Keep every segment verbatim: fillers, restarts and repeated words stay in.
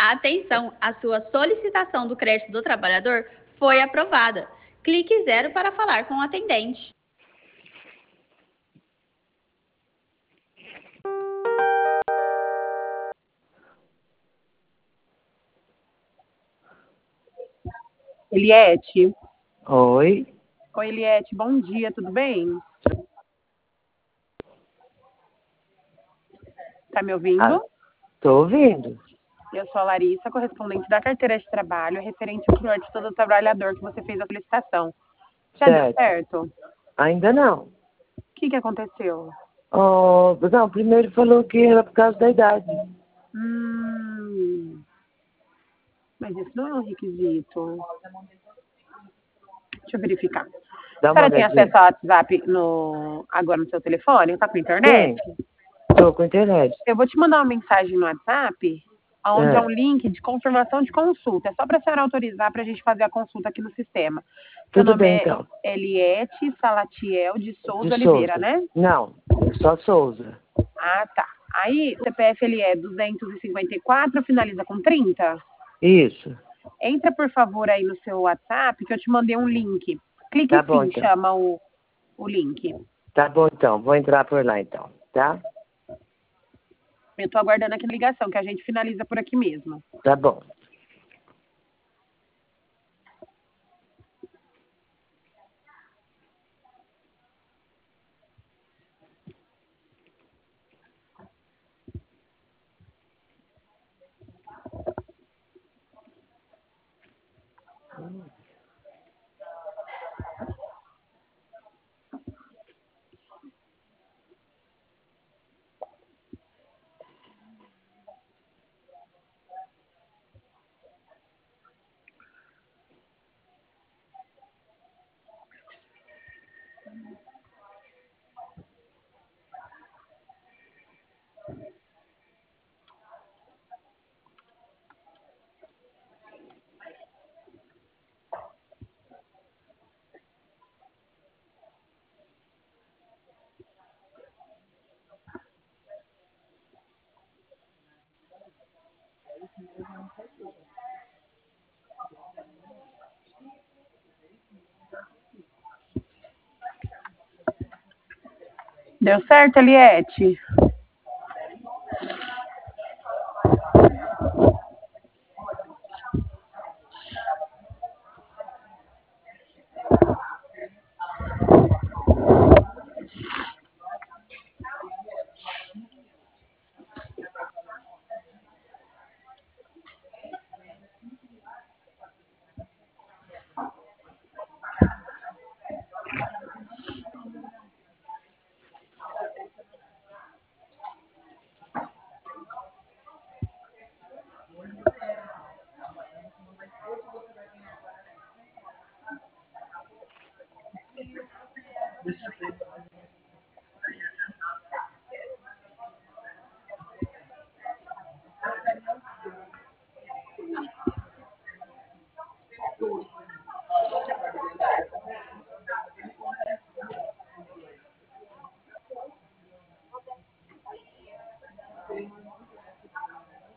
Atenção, a sua solicitação do crédito do trabalhador foi aprovada. Clique zero para falar com o atendente. Eliette. Oi. Oi, Eliette, bom dia, tudo bem? Tá me ouvindo? Ah, tô ouvindo. Eu sou a Larissa, correspondente da carteira de trabalho, referente ao crédito do trabalhador que você fez a solicitação. Já certo. deu certo? Ainda não. O que, que aconteceu? Oh, não, primeiro falou que era por causa da idade. Hum, mas isso não é um requisito. Deixa eu verificar. Dá A uma senhora tem olhadinha. acesso ao WhatsApp no, agora no seu telefone? Tá com internet? Tem. Tô com internet. Eu vou te mandar uma mensagem no WhatsApp, onde é, É. um link de confirmação de consulta. É só para a senhora autorizar para a gente fazer a consulta aqui no sistema. Seu Tudo nome bem, é então. Eliette Salatiel de Souza De Oliveira, Souza. né? Não, só Souza. Ah, tá. Aí o C P F ele é duzentos e cinquenta e quatro, finaliza com trinta? Isso. Entra, por favor, aí no seu WhatsApp, que eu te mandei um link. Clique Tá bom, sim, então. chama o, o link. Tá bom, então. Vou entrar por lá, então. Tá? Eu tô aguardando aqui a ligação, que a gente finaliza por aqui mesmo. Tá bom. Deu certo, Eliette?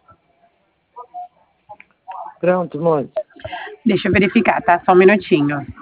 Pronto, moço. Deixa eu verificar, tá? Só um minutinho.